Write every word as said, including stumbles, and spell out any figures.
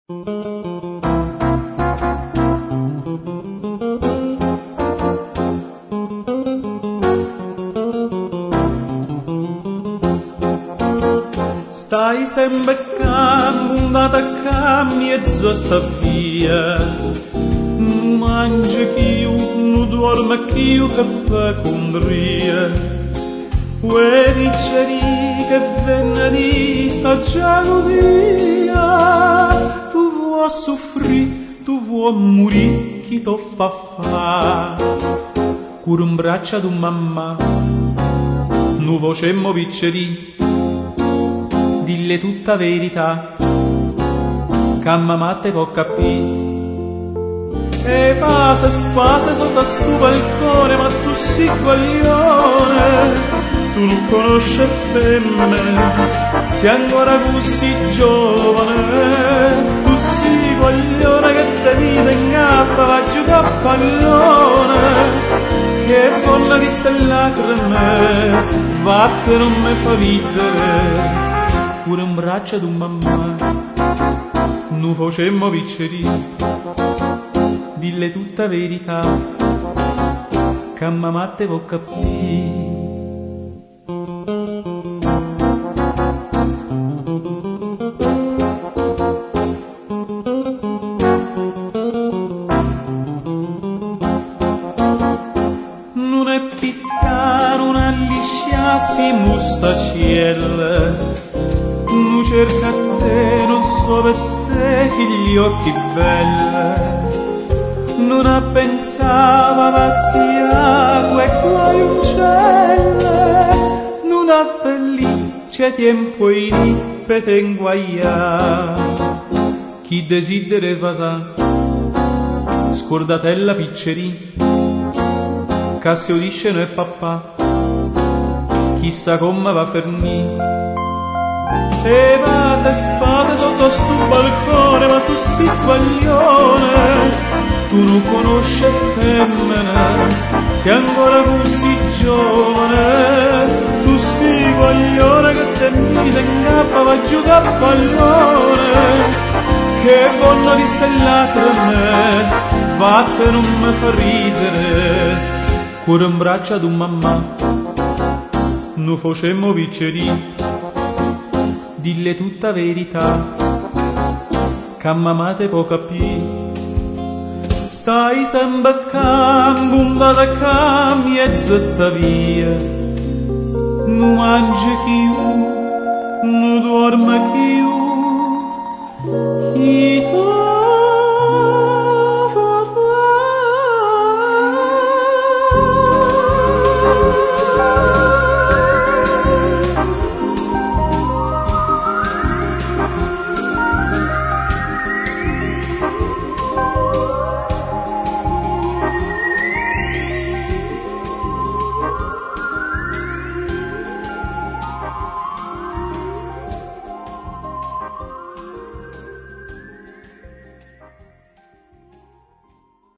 Stai sempre cambiata a mezzo a sta via, non mangia chi non dorme chi che fa condria, e dice che venne di sta gelosia, tu vuoi soffrire, tu vuoi morire, chi ti fa fa, cur un braccio ad un mamma, non facemmo picceri, dille tutta verità, che mamma te può capire. E passa spasa sotto a sto balcone, ma tu sei guaglione, tu non conosci femmine, sei ancora così giovane, tu sei guaglione che te mise in cappa, va a giocare a pallone, che donna di ste lacrime, va che non mi fa vivere, pure un braccio ad un mamma, non facemmo picceri, dille tutta verità, che mamma te può capire. Non è piccare una liscia sti mustacielle, non cerca te, non so per te gli occhi belli, non ha pensava pazia quei guaiuncelle, non ha per lì c'è tempo in per te inguaia, chi desidera fa sa, scordatella picceri, che si udisce no è papà, chissà come va a fermì. E passa e spasa sotto sto balcone, ma tu sei guaglione, tu non conosci femmine, sei ancora così giovane, tu sei guaglione che te mise in cappa, va a giocare a pallone, che donna di ste lacrime, vatte non mi fa ridere, cuore un braccio ad un mamma, non facemmo picceri, dille tutta verità, che mamma te può capire. Stai sempre cambiando da mezzo sta via, non mangi più, non dorme più,